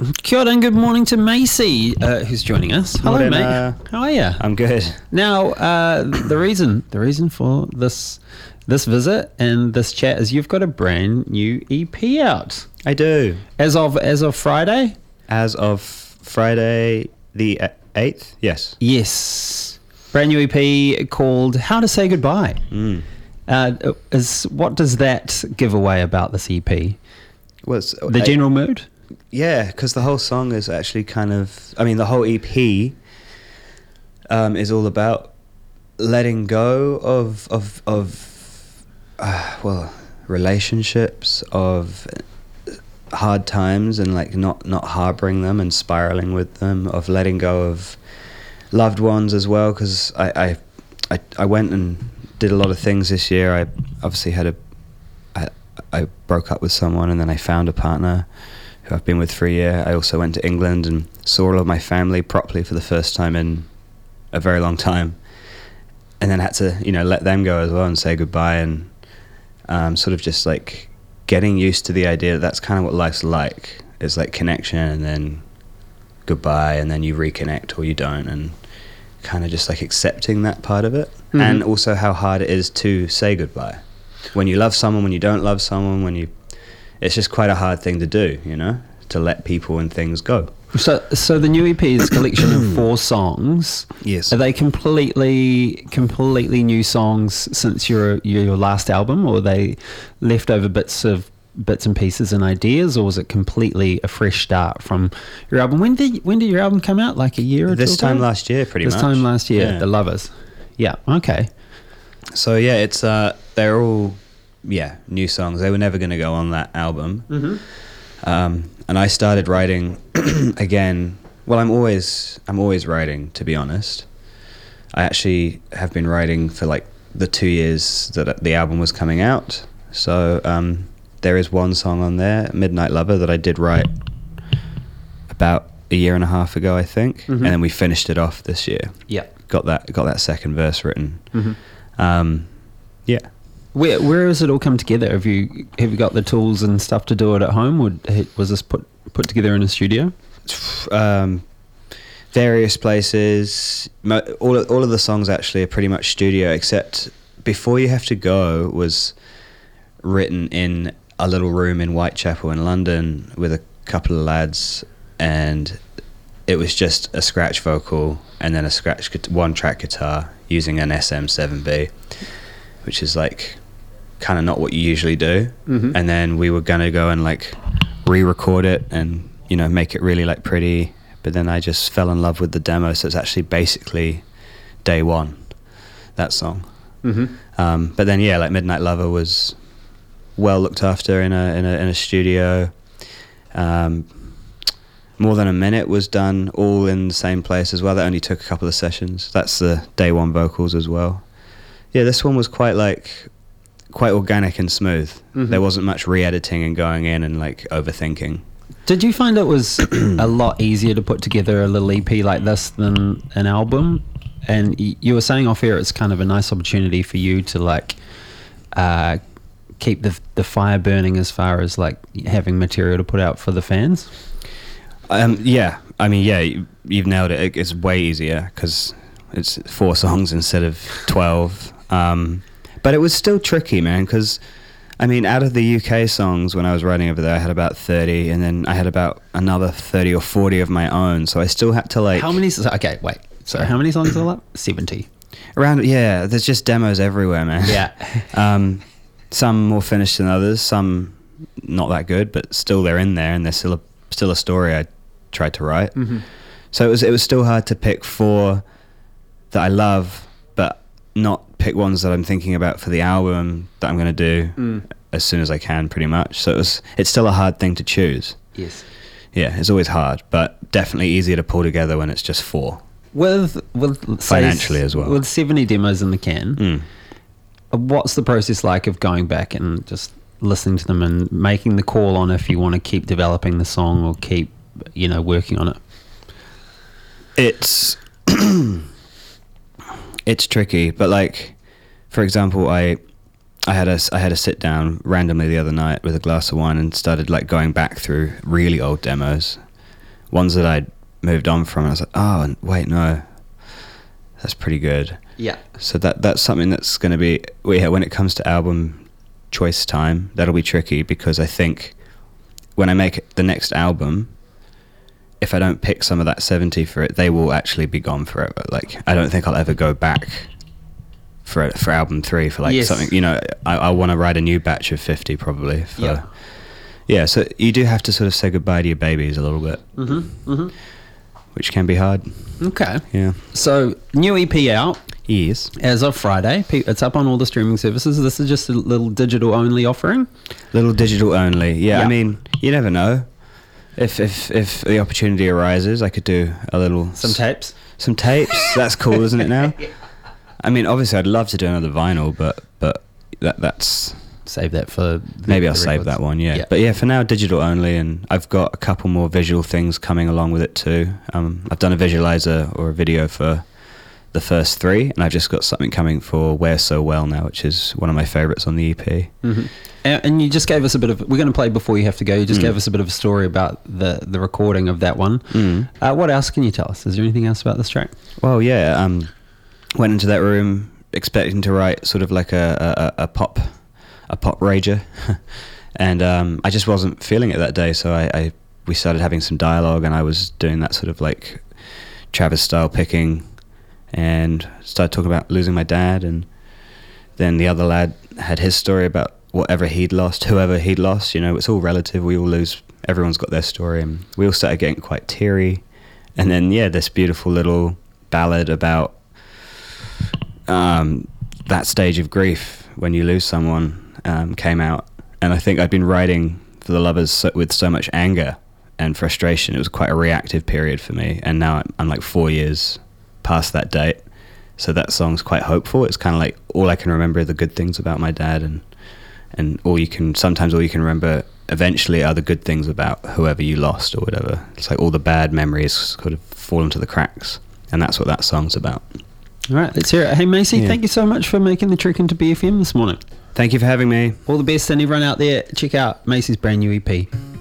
Kia ora and good morning to Macy, who's joining us. Hello, Morning, mate. How are you? I'm good. Now, the reason for this visit and this chat is you've got a brand new EP out I do. as of Friday. As of Friday the 8th? Yes. Yes, brand new EP called "How to Say Goodbye." What does that give away about this EP? Was The general mood. Yeah, because the whole song is actually kind of... I mean, the whole EP is all about letting go of relationships, of hard times, and like not harboring them and spiraling with them, of letting go of loved ones as well, because I went and did a lot of things this year. I obviously I broke up with someone, and then I found a partner who I've been with for a year. I also went to England and saw all of my family properly for the first time in a very long time, and then had to let them go as well and say goodbye, and sort of just like getting used to the idea that that's kind of what life's like. It's like connection and then goodbye, and then you reconnect or you don't, and kind of just like accepting that part of it. Mm-hmm. And also how hard it is to say goodbye when you love someone, when you don't love someone, it's just quite a hard thing to do, to let people and things go. So the new EP is a collection of 4 songs. Yes. Are they completely new songs since your last album, or are they leftover bits and pieces and ideas, or was it completely a fresh start from your album? When did your album come out? Like a year or this two time ago? last year, pretty much. This time last year, yeah. The Lovers. Yeah. Okay. So yeah, it's they're all new songs. They were never going to go on that album. Mm-hmm. And I started writing again. Well, I'm always writing, to be honest. I actually have been writing for like the 2 years that the album was coming out. So there is one song on there, Midnight Lover, that I did write about a year and a half ago, I think. Mm-hmm. And then we finished it off this year. Yeah. Got that second verse written. Mm-hmm. Yeah. Where has it all come together? Have you got the tools and stuff to do it at home, or was this put together in a studio? Various places. All of the songs actually are pretty much studio, except Before You Have to Go was written in a little room in Whitechapel in London with a couple of lads, and it was just a scratch vocal and then a one track guitar using an SM7B, which is like kind of not what you usually do. Mm-hmm. And then we were gonna go and like re-record it and make it really like pretty, but then I just fell in love with the demo, so it's actually basically day one, that song. Mm-hmm. But then like Midnight Lover was well looked after in a studio. More Than a Minute was done all in the same place as well. That only took a couple of sessions. That's the day one vocals as well. Yeah, this one was quite organic and smooth. Mm-hmm. There wasn't much re-editing and going in and like overthinking. Did you find it was a lot easier to put together a little EP like this than an album? And you were saying off air it's kind of a nice opportunity for you to like keep the fire burning as far as like having material to put out for the fans. Yeah, I mean, yeah, you've nailed it. It's way easier because it's 4 songs instead of 12. But it was still tricky, man, because, I mean, out of the UK songs when I was writing over there, I had about 30, and then I had about another 30 or 40 of my own, so I still had to, like... How many... Okay, wait. So how many songs are there? 70. Around, yeah, there's just demos everywhere, man. Yeah. Some more finished than others, some not that good, but still they're in there, and there's still a story I tried to write. Mm-hmm. So it was still hard to pick 4 that I love, but not pick ones that I'm thinking about for the album that I'm going to do as soon as I can, pretty much. So it's still a hard thing to choose. Yes. Yeah, it's always hard, but definitely easier to pull together when it's just 4. With financially as well. With 70 demos in the can, what's the process like of going back and just listening to them and making the call on if you want to keep developing the song or keep working on it? It's it's tricky, but like, for example, I had a sit down randomly the other night with a glass of wine and started like going back through really old demos ones that I'd moved on from. And I was like, oh, wait, no, that's pretty good. Yeah. So that's something that's going to be, when it comes to album choice time, that'll be tricky, because I think when I make the next album, if I don't pick some of that 70 for it, they will actually be gone forever. Like, I don't think I'll ever go back for album 3 for like something, you know. I want to write a new batch of 50 probably for, yeah. So you do have to sort of say goodbye to your babies a little bit, which can be hard. Okay. Yeah. So new EP out. Yes. As of Friday. It's up on all the streaming services. This is just a little digital only offering. Little digital only. Yeah. I mean, you never know. If the opportunity arises, I could do a little some tapes. Some tapes. That's cool, isn't it now? I mean, obviously, I'd love to do another vinyl, but that's save that for maybe I'll save that one. Yeah. But yeah, for now, digital only, and I've got a couple more visual things coming along with it too. I've done a visualizer or a video for the first 3, and I've just got something coming for Where So Well now, which is one of my favorites on the EP. Mm-hmm. And you just gave us a bit of, we're going to play Before You Have to Go. You just gave us a bit of a story about the recording of that one. What else can you tell us? Is there anything else about this track? Well, yeah, went into that room expecting to write sort of like a pop rager, and I just wasn't feeling it that day. So we started having some dialogue, and I was doing that sort of like Travis style picking, and started talking about losing my dad, and then the other lad had his story about whoever he'd lost. You know, it's all relative. We all lose. Everyone's got their story, and we all started getting quite teary. And then this beautiful little ballad about that stage of grief when you lose someone came out. And I think I'd been writing for the Lovers with so much anger and frustration. It was quite a reactive period for me, and now I'm like 4 years past that date, so that song's quite hopeful. It's kind of like all I can remember are the good things about my dad, and sometimes all you can remember eventually are the good things about whoever you lost or whatever. It's like all the bad memories sort of fall into the cracks, and that's what that song's about. All right, let's hear it. Hey Macy, thank you so much for making the trek into BFM this morning. Thank you for having me. All the best, and everyone out there, check out Macy's brand new EP.